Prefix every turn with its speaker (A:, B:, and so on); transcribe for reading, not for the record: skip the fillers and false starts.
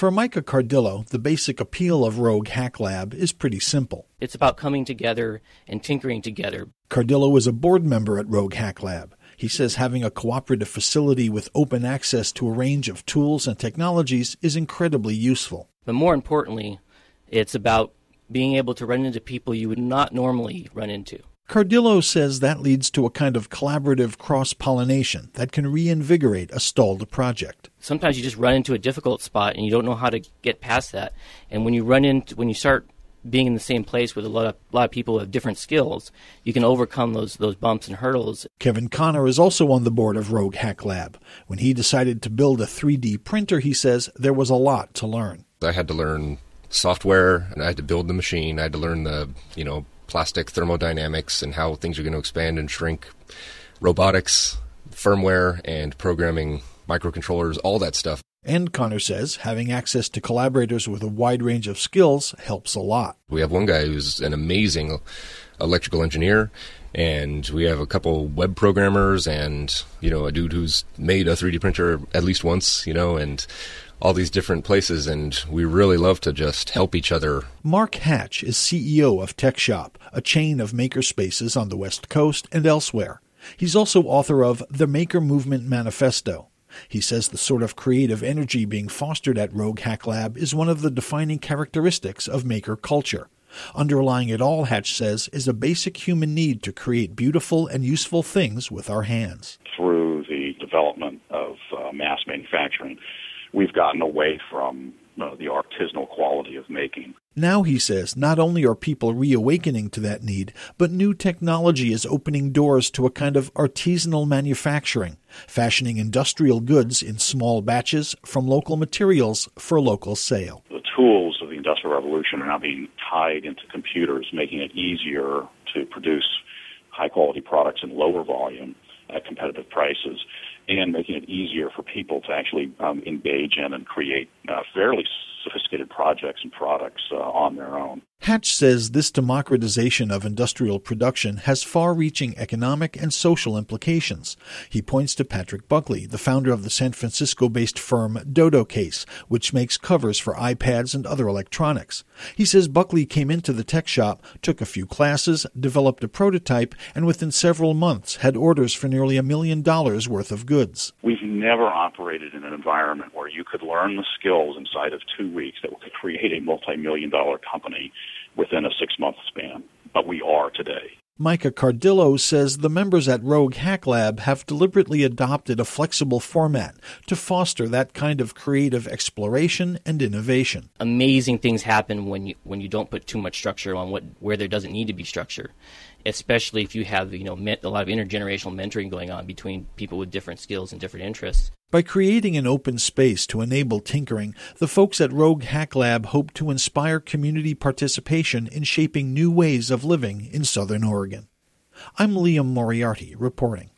A: For Micah Cardillo, the basic appeal of Rogue Hack Lab is pretty simple.
B: It's about coming together and tinkering together.
A: Cardillo is a board member at Rogue Hack Lab. He says having a cooperative facility with open access to a range of tools and technologies is incredibly useful.
B: But more importantly, it's about being able to run into people you would not normally run into.
A: Cardillo says that leads to a kind of collaborative cross-pollination that can reinvigorate a stalled project.
B: Sometimes you just run into a difficult spot and you don't know how to get past that. And when you start being in the same place with a lot of people with different skills, you can overcome those bumps and hurdles.
A: Kevin Connor is also on the board of Rogue Hack Lab. When he decided to build a 3D printer, he says there was a lot to learn.
C: I had to learn software, and I had to build the machine. I had to learn the, plastic thermodynamics and how things are going to expand and shrink, robotics, firmware, and programming, microcontrollers, all that stuff.
A: And Connor says having access to collaborators with a wide range of skills helps a lot.
C: We have one guy who's an amazing electrical engineer, and we have a couple web programmers and, a dude who's made a 3D printer at least once, and all these different places, and we really love to just help each other.
A: Mark Hatch is CEO of Tech Shop, a chain of makerspaces on the West Coast and elsewhere. He's also author of The Maker Movement Manifesto. He says the sort of creative energy being fostered at Rogue Hack Lab is one of the defining characteristics of maker culture. Underlying it all, Hatch says, is a basic human need to create beautiful and useful things with our hands.
D: Through the development of mass manufacturing, we've gotten away from the artisanal quality of making.
A: Now, he says, not only are people reawakening to that need, but new technology is opening doors to a kind of artisanal manufacturing, fashioning industrial goods in small batches from local materials for local sale.
D: The tools of the Industrial Revolution are now being tied into computers, making it easier to produce high-quality products in lower volume at competitive prices, and making it easier for people to actually engage in and create fairly sophisticated projects and products on their own.
A: Hatch says this democratization of industrial production has far-reaching economic and social implications. He points to Patrick Buckley, the founder of the San Francisco-based firm Dodo Case, which makes covers for iPads and other electronics. He says Buckley came into the tech shop, took a few classes, developed a prototype, and within several months had orders for nearly $1 million worth of goods.
D: We've never operated in an environment where you could learn the skills inside of 2 weeks that could create a multi-million-dollar company within a 6-month span, but we are today.
A: Micah Cardillo says the members at Rogue Hack Lab have deliberately adopted a flexible format to foster that kind of creative exploration and innovation.
B: Amazing things happen when you don't put too much structure on where there doesn't need to be structure, especially if you have a lot of intergenerational mentoring going on between people with different skills and different interests.
A: By creating an open space to enable tinkering, the folks at Rogue Hack Lab hope to inspire community participation in shaping new ways of living in Southern Oregon. I'm Liam Moriarty reporting.